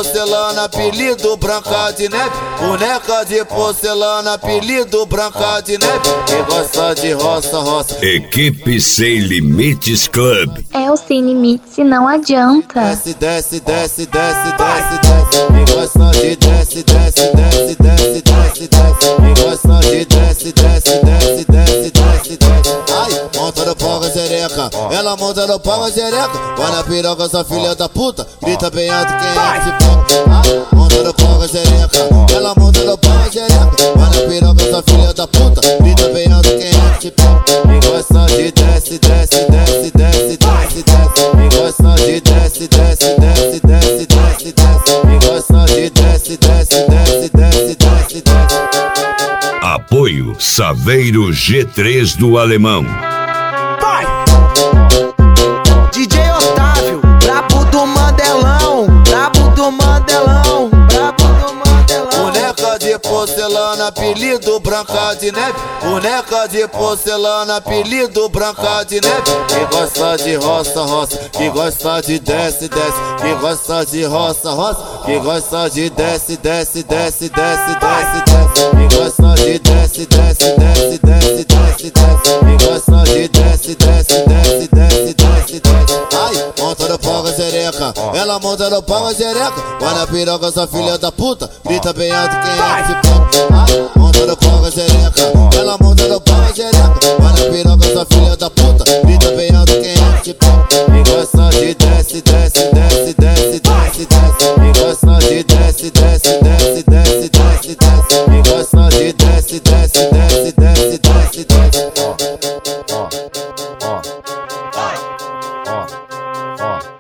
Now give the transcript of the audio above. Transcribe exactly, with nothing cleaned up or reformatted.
porcelana, apelido Branca de Neve. Boneca de porcelana, apelido Branca de Neve. Que gosta de roça, roça. Equipe Sem Limites Club. É o Sem Limites e não adianta. Desce, desce, desce, desce, desce, desce. Me gosta de desce, desce, desce, desce, desce, desce. Me gosta de desce, desce, desce, desce, desce, desce. Ai, monta no pau, xereca. Ela monta no pau, xereca. Vai na piroca, essa filha da puta. Grita bem alto quem é esse pau. Ai, monta no pau, xereca. Ela monta no pau, xereca. Vai na piroca, essa filha da puta. Grita bem alto quem é esse pau. Me gosta de desce, desce, desce, desce, desce, desce. Me gosta de desce, desce, desce, desce, desce, desce. Me gosta de desce, desce, desce, desce, desce, desce. Apoio Saveiro G três do Alemão. Vai! D J Otávio, brabo do Mandelão, brabo do Mandelão, brabo do Mandelão. Boneca de porcelana, apelido Branca de Neve. Boneca de porcelana, apelido Branca de Neve. Que gosta de roça, roça. Que gosta de desce, desce. Que gosta de roça, roça. Que gosta de desce, desce, desce, desce, desce, desce. Que gosta de desce, desce, desce, desce, desce, desce. Que gosta de desce, desce, desce, desce, desce, desce. Ai, monta no pau, xereca. Ela monta no pau, xereca. Vai na piroca, essa filha da puta. Grita bem alto quem é esse pau. Ai, monta no pau, xereca. Ela monta no pau, xereca. Vai na piroca, essa filha da puta. Grita bem alto quem é esse pau. Me gosta de desce, desce, desce, desce, desce, desce. Me gosta de desce, desce, desce, desce, desce, desce. Me gosta de desce, desce, desce, desce, desce, desce. Ó, ó, ó, ó, ó.